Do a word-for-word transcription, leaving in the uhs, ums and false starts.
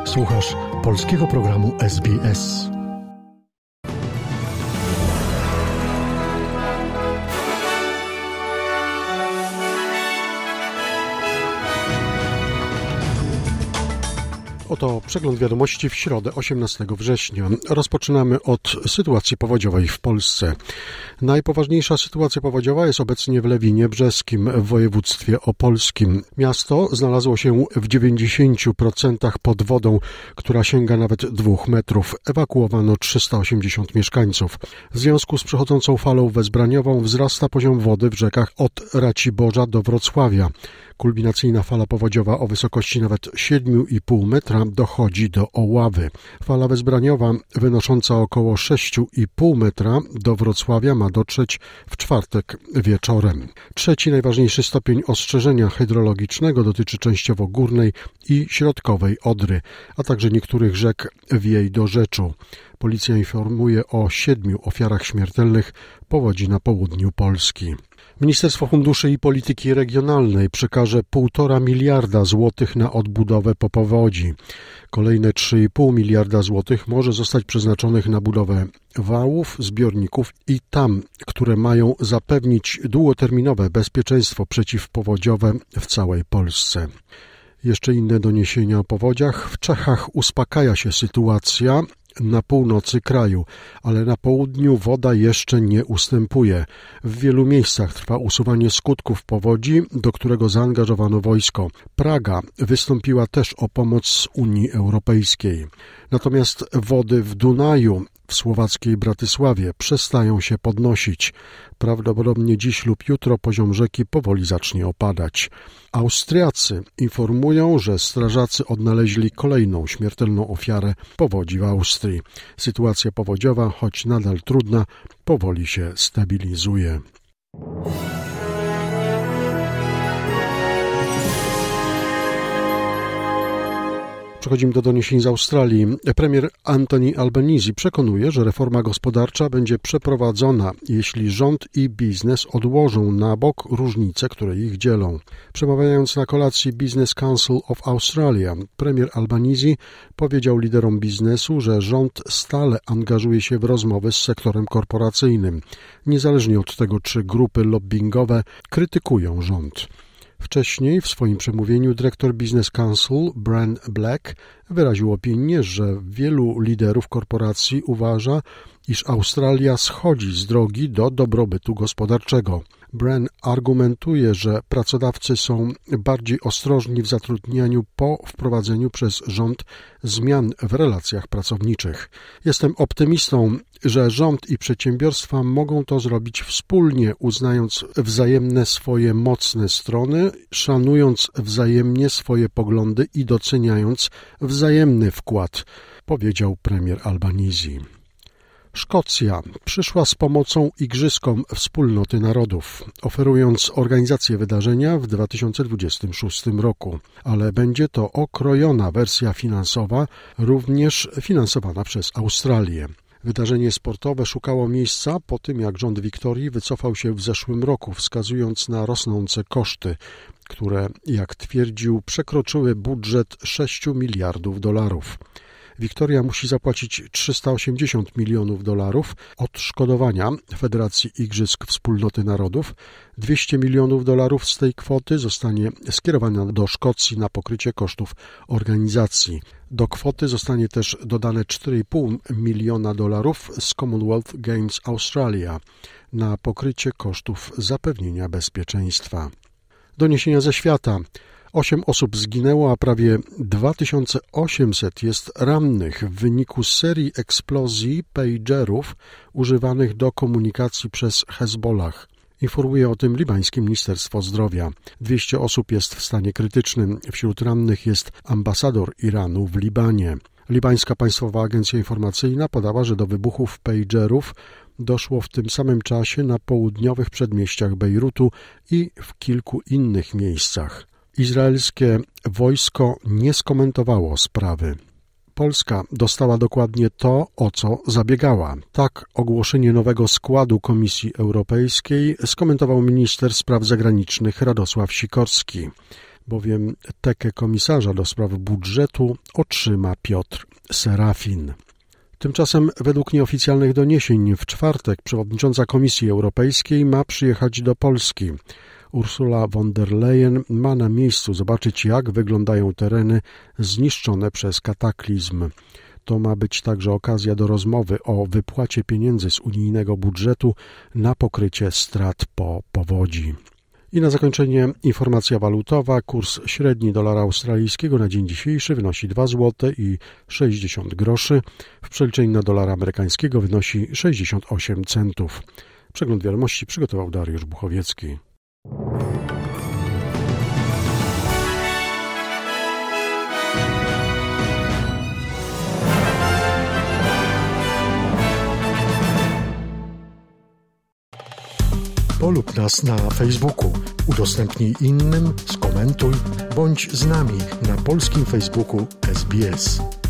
Słuchasz polskiego programu S B S. Oto przegląd wiadomości w środę, osiemnastego września. Rozpoczynamy od sytuacji powodziowej w Polsce. Najpoważniejsza sytuacja powodziowa jest obecnie w Lewinie Brzeskim w województwie opolskim. Miasto znalazło się w dziewięćdziesięciu procentach pod wodą, która sięga nawet dwóch metrów. Ewakuowano trzysta osiemdziesiąt mieszkańców. W związku z przechodzącą falą wezbraniową wzrasta poziom wody w rzekach od Raciborza do Wrocławia. Kulminacyjna fala powodziowa o wysokości nawet siedmiu i pół metra dochodzi do Oławy. Fala wezbraniowa wynosząca około sześciu i pół metra do Wrocławia ma dotrzeć w czwartek wieczorem. Trzeci najważniejszy stopień ostrzeżenia hydrologicznego dotyczy częściowo górnej i środkowej Odry, a także niektórych rzek w jej dorzeczu. Policja informuje o siedmiu ofiarach śmiertelnych powodzi na południu Polski. Ministerstwo Funduszy i Polityki Regionalnej przekaże półtora miliarda złotych na odbudowę po powodzi. Kolejne trzy i pół miliarda złotych może zostać przeznaczonych na budowę wałów, zbiorników i tam, które mają zapewnić długoterminowe bezpieczeństwo przeciwpowodziowe w całej Polsce. Jeszcze inne doniesienia o powodziach. W Czechach uspokaja się sytuacja na północy kraju, ale na południu woda jeszcze nie ustępuje. W wielu miejscach trwa usuwanie skutków powodzi, do którego zaangażowano wojsko. Praga wystąpiła też o pomoc z Unii Europejskiej. Natomiast wody w Dunaju w słowackiej Bratysławie przestają się podnosić. Prawdopodobnie dziś lub jutro poziom rzeki powoli zacznie opadać. Austriacy informują, że strażacy odnaleźli kolejną śmiertelną ofiarę powodzi w Austrii. Sytuacja powodziowa, choć nadal trudna, powoli się stabilizuje. Przechodzimy do doniesień z Australii. Premier Anthony Albanese przekonuje, że reforma gospodarcza będzie przeprowadzona, jeśli rząd i biznes odłożą na bok różnice, które ich dzielą. Przemawiając na kolacji Business Council of Australia, premier Albanese powiedział liderom biznesu, że rząd stale angażuje się w rozmowy z sektorem korporacyjnym, niezależnie od tego, czy grupy lobbingowe krytykują rząd. Wcześniej w swoim przemówieniu dyrektor Business Council Bran Black wyraził opinię, że wielu liderów korporacji uważa, iż Australia schodzi z drogi do dobrobytu gospodarczego. Bran argumentuje, że pracodawcy są bardziej ostrożni w zatrudnianiu po wprowadzeniu przez rząd zmian w relacjach pracowniczych. Jestem optymistą, że rząd i przedsiębiorstwa mogą to zrobić wspólnie, uznając wzajemne swoje mocne strony, szanując wzajemnie swoje poglądy i doceniając wzajemny wkład, powiedział premier Albanese. Szkocja przyszła z pomocą Igrzyskom Wspólnoty Narodów, oferując organizację wydarzenia w dwa tysiące dwudziestym szóstym roku, ale będzie to okrojona wersja finansowa, również finansowana przez Australię. Wydarzenie sportowe szukało miejsca po tym, jak rząd Wiktorii wycofał się w zeszłym roku, wskazując na rosnące koszty, które, jak twierdził, przekroczyły budżet sześciu miliardów dolarów. Wiktoria musi zapłacić trzysta osiemdziesiąt milionów dolarów odszkodowania Federacji Igrzysk Wspólnoty Narodów. dwieście milionów dolarów z tej kwoty zostanie skierowane do Szkocji na pokrycie kosztów organizacji. Do kwoty zostanie też dodane cztery i pół miliona dolarów z Commonwealth Games Australia na pokrycie kosztów zapewnienia bezpieczeństwa. Doniesienia ze świata. Osiem osób zginęło, a prawie dwa tysiące osiemset jest rannych w wyniku serii eksplozji pagerów używanych do komunikacji przez Hezbollah. Informuje o tym libańskie Ministerstwo Zdrowia. dwieście osób jest w stanie krytycznym. Wśród rannych jest ambasador Iranu w Libanie. Libańska Państwowa Agencja Informacyjna podała, że do wybuchów pagerów doszło w tym samym czasie na południowych przedmieściach Bejrutu i w kilku innych miejscach. Izraelskie wojsko nie skomentowało sprawy. Polska dostała dokładnie to, o co zabiegała. Tak ogłoszenie nowego składu Komisji Europejskiej skomentował minister spraw zagranicznych Radosław Sikorski. bowiem tekę komisarza do spraw budżetu otrzyma Piotr Serafin. Tymczasem według nieoficjalnych doniesień w czwartek przewodnicząca Komisji Europejskiej ma przyjechać do Polski. Ursula von der Leyen ma na miejscu zobaczyć, jak wyglądają tereny zniszczone przez kataklizm. To ma być także okazja do rozmowy o wypłacie pieniędzy z unijnego budżetu na pokrycie strat po powodzi. I na zakończenie informacja walutowa. Kurs średni dolara australijskiego na dzień dzisiejszy wynosi dwa złote i sześćdziesiąt groszy. W przeliczeniu na dolara amerykańskiego wynosi sześćdziesiąt osiem centów. Przegląd wiadomości przygotował Dariusz Buchowiecki. Polub nas na Facebooku, udostępnij innym, skomentuj, bądź z nami na polskim Facebooku S B S.